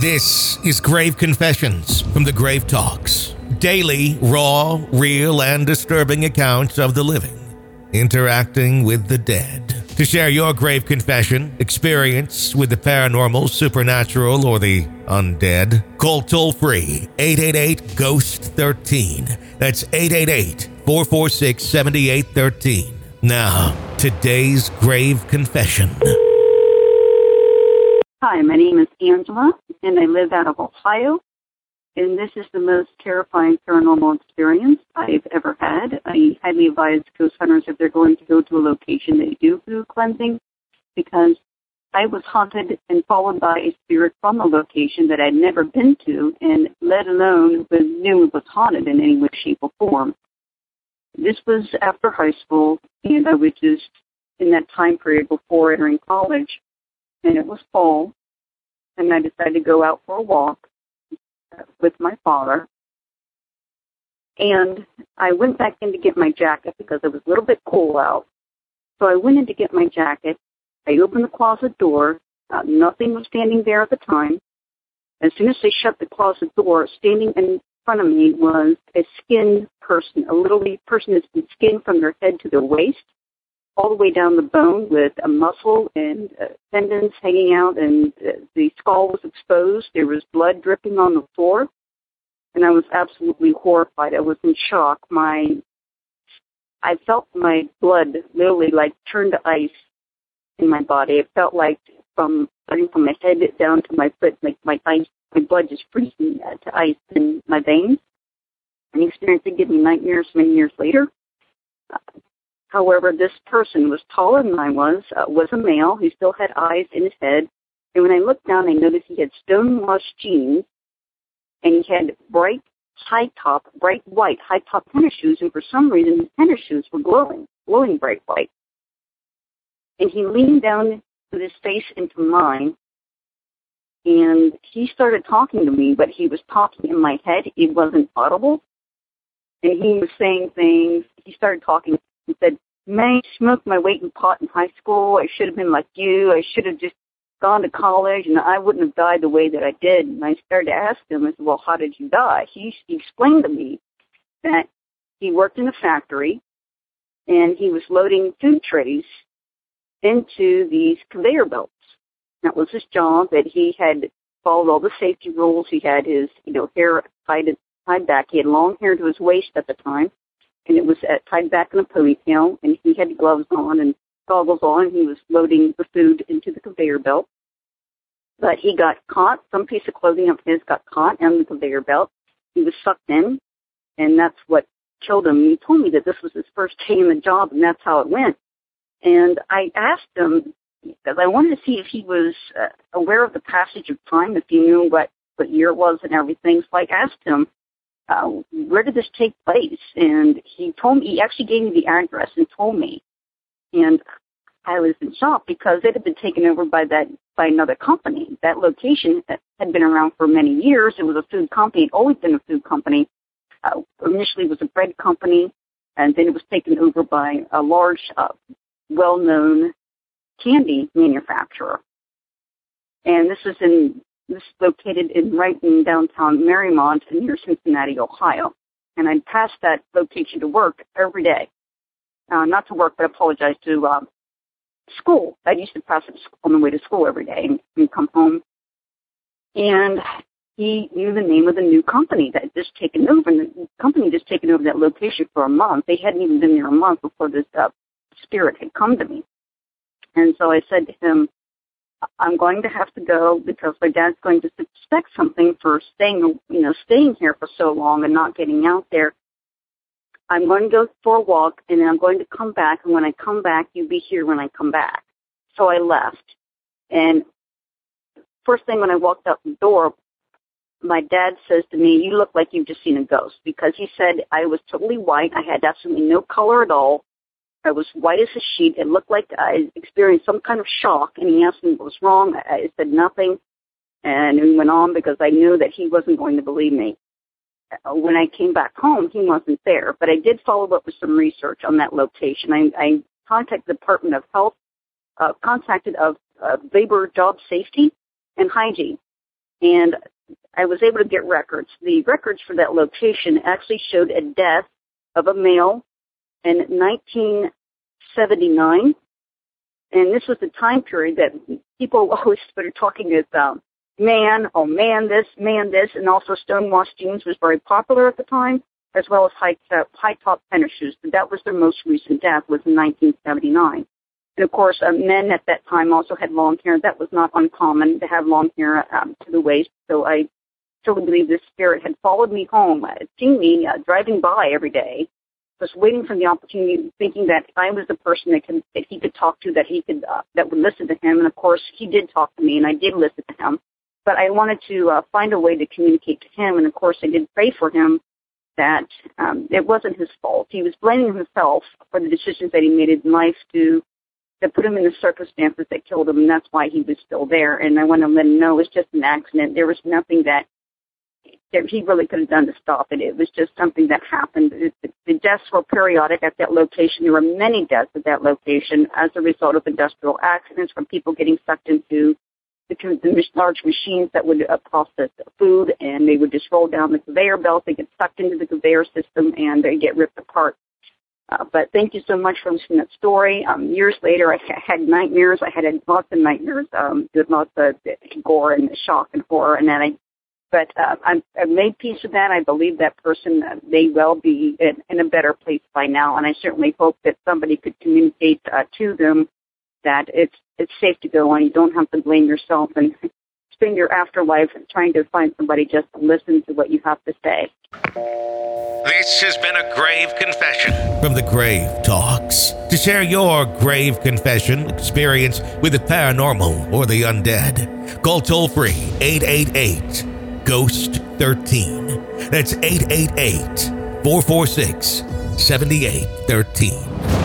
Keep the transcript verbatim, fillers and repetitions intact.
This is Grave Confessions from the Grave Talks. Daily, raw, real, and disturbing accounts of the living interacting with the dead. To share your grave confession, experience with the paranormal, supernatural, or the undead, call toll-free eight eight eight, ghost one three. That's eight eight eight, four four six, seven eight one three. Now, today's grave confession. Hi, my name is Angela, and I live out of Ohio, and this is the most terrifying paranormal experience I've ever had. I highly advise ghost hunters, if they're going to go to a location, they do food cleansing, because I was haunted and followed by a spirit from a location that I'd never been to, and let alone was, knew it was haunted in any way, shape, or form. This was after high school, and I was just in that time period before entering college. And it was fall, and I decided to go out for a walk with my father. And I went back in to get my jacket because it was a little bit cool out. So I went in to get my jacket. I opened the closet door. Uh, nothing was standing there at the time. As soon as they shut the closet door, standing in front of me was a skinned person, a little person that's been skinned from their head to their waist, all the way down the bone, with a muscle and uh, tendons hanging out, and uh, the skull was exposed. There was blood dripping on the floor, and I was absolutely horrified. I was in shock. My, I felt my blood literally like turn to ice in my body. It felt like from starting from my head down to my foot, like my ice, my blood just freezing uh, to ice in my veins. An experience that gave me nightmares many years later. Uh, However, this person was taller than I was, uh, was a male. He still had eyes in his head. And when I looked down, I noticed he had stone-washed jeans, and he had bright, high-top, bright white, high-top tennis shoes, and for some reason, his tennis shoes were glowing, glowing bright white. And he leaned down with his face into mine, and he started talking to me, but he was talking in my head. It wasn't audible. And he was saying things. He started talking. He said, "Man, I smoked my weight in pot in high school. I should have been like you. I should have just gone to college, and I wouldn't have died the way that I did." And I started to ask him, I said, "Well, how did you die?" He, he explained to me that he worked in a factory, and he was loading food trays into these conveyor belts. That was his job, that he had followed all the safety rules. He had his, you know, hair tied, tied back. He had long hair to his waist at the time, and it was tied back in a ponytail, and he had gloves on and goggles on, and he was loading the food into the conveyor belt. But he got caught. Some piece of clothing of his got caught on the conveyor belt. He was sucked in, and that's what killed him. He told me that this was his first day in the job, and that's how it went. And I asked him, because I wanted to see if he was uh, aware of the passage of time, if he knew what, what year it was and everything. So I asked him, Uh, where did this take place? And he told me, he actually gave me the address and told me. And I was in shock because it had been taken over by that, by another company. That location had been around for many years. It was a food company. It had always been a food company. Uh, initially it was a bread company, and then it was taken over by a large, uh, well-known candy manufacturer. And this is in This is located in right in downtown Mariemont near Cincinnati, Ohio. And I'd pass that location to work every day. Uh, not to work, but I apologize, to uh, school. I used to pass it on the way to school every day and, and come home. And he knew the name of the new company that had just taken over. And the company had just taken over that location for a month. They hadn't even been there a month before this uh, spirit had come to me. And so I said to him, "I'm going to have to go because my dad's going to suspect something for staying, you know, staying here for so long and not getting out there. I'm going to go for a walk, and then I'm going to come back, and when I come back, you'll be here when I come back." So I left. And first thing when I walked out the door, my dad says to me, "You look like you've just seen a ghost," because he said I was totally white. I had absolutely no color at all. I was white as a sheet. It looked like I experienced some kind of shock, and he asked me what was wrong. I said nothing, and we went on because I knew that he wasn't going to believe me. When I came back home, he wasn't there, but I did follow up with some research on that location. I, I contacted the Department of Health, uh, contacted of uh, Labor, Job Safety, and Hygiene, and I was able to get records. The records for that location actually showed a death of a male in nineteen seventy-nine, and this was the time period that people always started talking as um, man, oh man this, man this, and also stonewashed jeans was very popular at the time, as well as high, uh, high-top tennis shoes. But that was their most recent death, was in nineteen seventy-nine. And, of course, uh, men at that time also had long hair. That was not uncommon to have long hair um, to the waist. So I truly believe this spirit had followed me home, uh, seen me uh, driving by every day, was waiting for the opportunity, thinking that I was the person that, could, that he could talk to, that he could, uh, that would listen to him. And, of course, he did talk to me, and I did listen to him. But I wanted to uh, find a way to communicate to him. And, of course, I did pray for him that um, it wasn't his fault. He was blaming himself for the decisions that he made in life to that put him in the circumstances that killed him, and that's why he was still there. And I want to let him know it was just an accident. There was nothing that, that he really could have done to stop it. It was just something that happened. It, the, the deaths were periodic at that location. There were many deaths at that location as a result of industrial accidents from people getting sucked into the, the large machines that would uh, process food, and they would just roll down the conveyor belt. They get sucked into the conveyor system, and they get ripped apart. Uh, but thank you so much for listening to that story. Um, years later, I had nightmares. I had lots of nightmares, um, with lots of gore and shock and horror. And then I, but uh, I'm, I've made peace with that. I believe that person uh, may well be in, in a better place by now. And I certainly hope that somebody could communicate uh, to them that it's it's safe to go on. You don't have to blame yourself and spend your afterlife trying to find somebody just to listen to what you have to say. This has been a grave confession from the Grave Talks. To share your grave confession experience with the paranormal or the undead, call toll-free eight eight eight, ghost thirteen. That's eight eight eight, four four six, seven eight one three.